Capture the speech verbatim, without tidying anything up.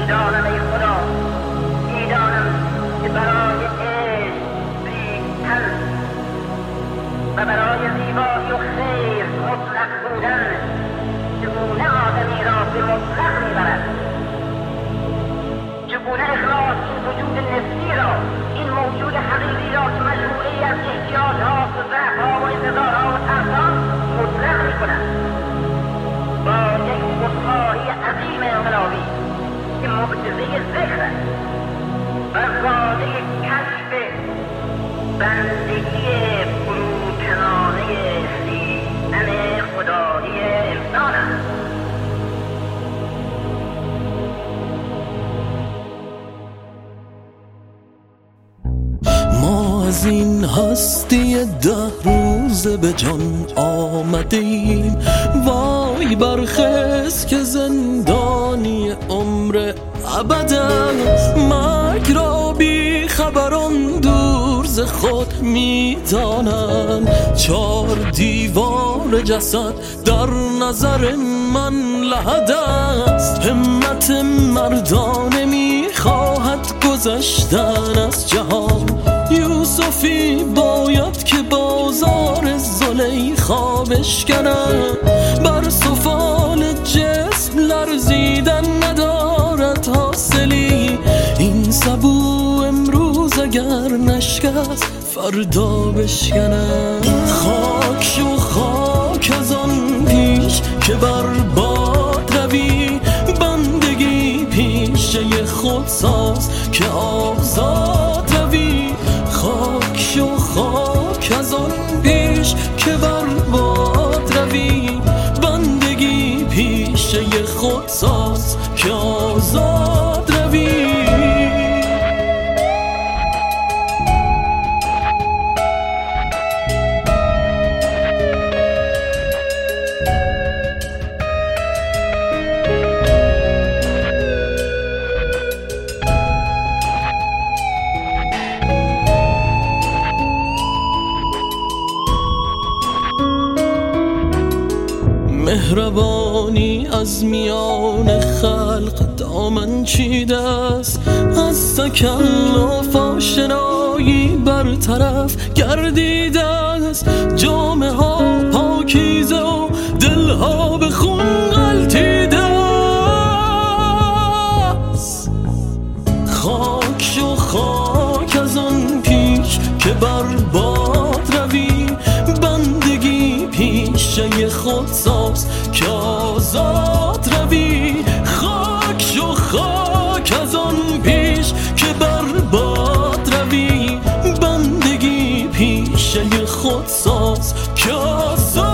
میدانم ای خدا، میدانم که برای عشق ریختن و برای زیبایی و خیر مطلق بودن چگونه آدمی را به مطلق میبرد، چگونه اخلاص این وجود نفسی را، این موجود حقیقی را که مجموعه‌ای از احتیاجها و ضعفها و انتظارها و ترسها مطلق میکند. با یک خودخواهی عظیم انقلابی که معجزه ذکر است و واژه کشف بندگی فروتنانه سیستم خدایی انسان است. ما از این هستی ده روزه به جان آمدیم، وای برخیز که زندانی عمر ابدا. مرگ را بی خبران دور ز خود میدانند، چار دیوار جسد در نظر من لحد است. همت مردانه میخواهد گذشتن از جهان، یوسفی باید که بازار زلیخا بشکنم. بر سفال جسم لرزیدن ندارد حاصلی، این سبو امروز اگر نشکست فردا بشکنم. خاک شو خاک از آن پیش که بر باد روی، بندگی پیشه خود ساز که آزاد روی. خاک شو خاک از آن پیش که بر باد روی، بندگی پیشه خود ساز که آزاد روی. مهربانی از میان خلق دامن چیده است، از تکلف آشنایی برطرف گردیده است. جامه ها پاکیزه و دلها به خون غلطیده است. خاک شو خاک از آن پیش که بر باد روی، بندگی پیشه خود ساز که آزاد روی. خاک شو خاک از آن پیش که بر باد روی، بندگی پیشه خود ساز که آزاد